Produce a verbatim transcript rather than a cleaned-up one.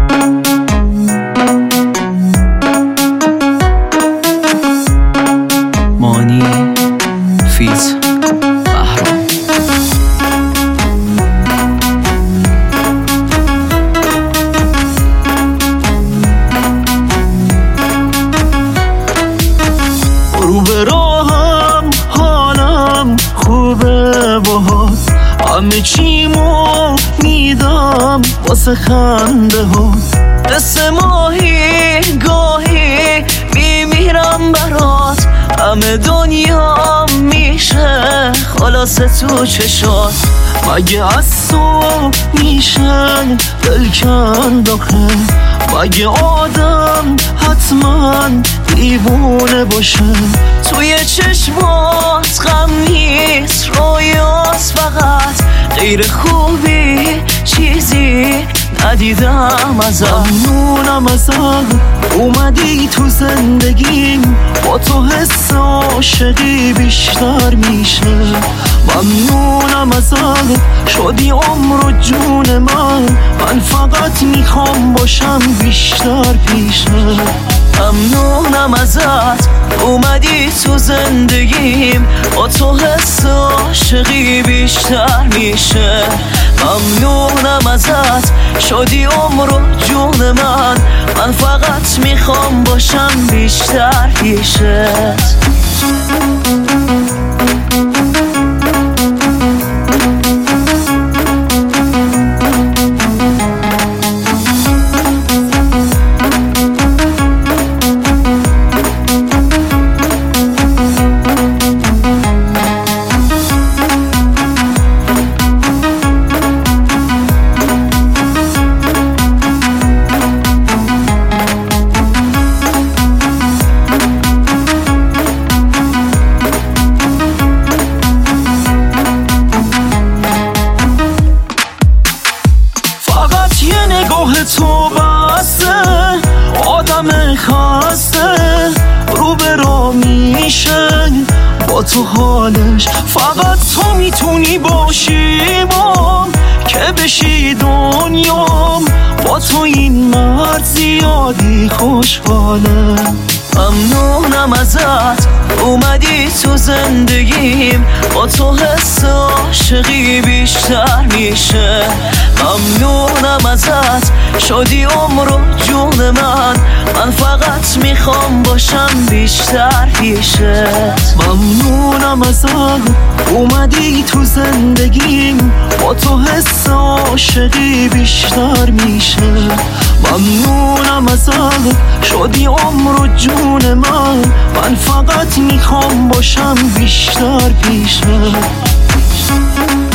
مانی فیت بهرام. رو به راهم حالم خوبه باهات، همه چیمو میدم واسه خنده ها. قصه ماهی گاهی میمیرم برات، همه دنیا میشه خلاصه تو چشات. مگه از تو میشه دل کند آخه؟ مگه آدم حتما دیوونه باشه؟ توی چشمات غم نیست رویاست فقط، غیر خوبی چیزی ندیدم ازت. ممنونم ازت اومدی تو زندگیم، با تو حس عاشقی بیشتر میشه. ممنونم ازت شدی عمر و جون من، من فقط میخوام باشم بیشتر پیشه. ممنونم ازت اومدی تو زندگیم، با تو حس عاشقی بیشتر میشه. ممنونم ازت شدی عمر و جون من، من فقط میخوام باشم بیشتر پیشت. تو بسته آدم خسته، رو به را میشه با تو حالش. فقط تو میتونی باشی بام که بشی دنیام، با تو این مرد زیادی خوشحاله. ممنونم ازت اومدی تو زندگیم، با تو حس عاشقی بیشتر میشه. ممنونم ازت شدی عمر و جون من، من فقط میخوام باشم بیشتر پیشت. ممنونم ازت اومدی تو زندگیم، با تو حس عاشقی بیشتر میشه. ممنونم ازت شدی عمر و جون من، من فقط میخوام باشم بیشتر پیشت.